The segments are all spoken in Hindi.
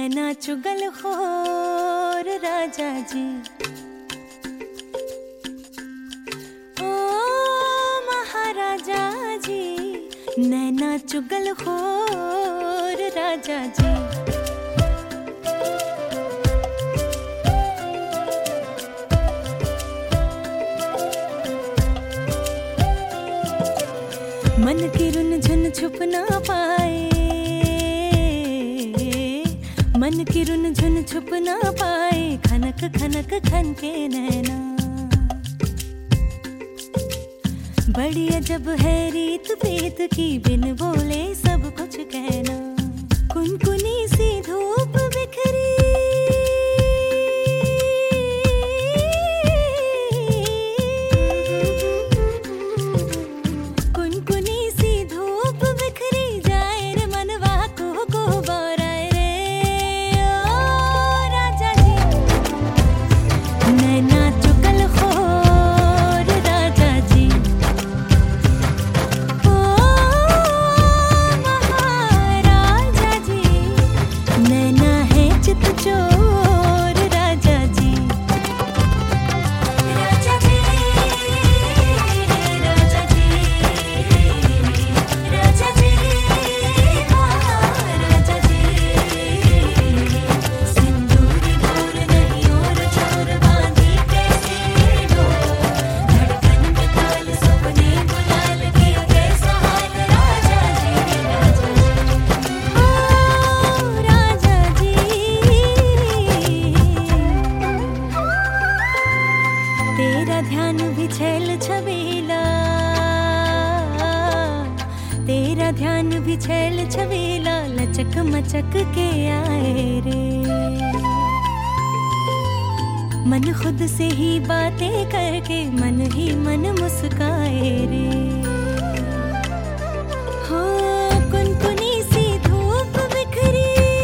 नैना चुगलखोर राजा जी, ओ महाराजा जी, नैना चुगलखोर राजा जी। मन की रुन झुन छुप ना पाए, मन की रुन झुन छुप ना पाए, खनक खनक खन के नैना। बड़ी अजब है रीत प्रीत की, बिन बोले सब कुछ कहना। कुनकुनी सी धूप बिखरी, तेरा ध्यान भी छैल छबीला, तेरा ध्यान भी छैल छबीला, लचक मचक के आए रे। मन खुद से ही बातें करके, मन ही मन मुस्काए रे। हो कुनकुनी सी धूप बिखरी,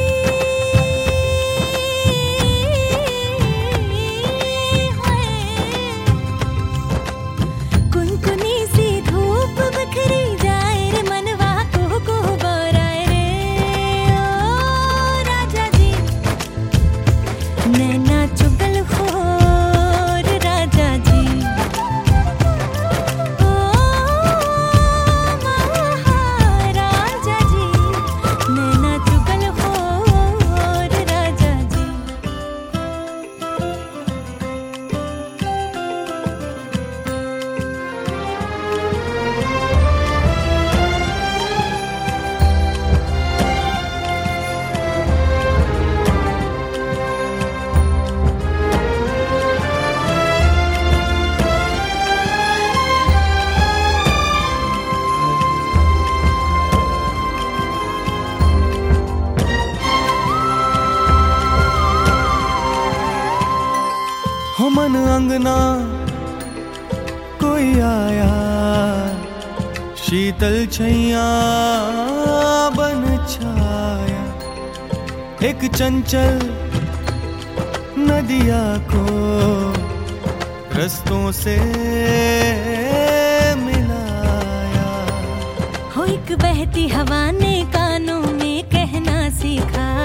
नैना चुगलखोर राजा जी, ओ महाराजा जी, नैना चुगलखोर राजा जी। हो मन अंगना कोई आया, शीतल छैया बन छाया। एक चंचल नदिया को रस्तों से मिलाया। हो एक बहती हवा ने कानों में कहना सीखा,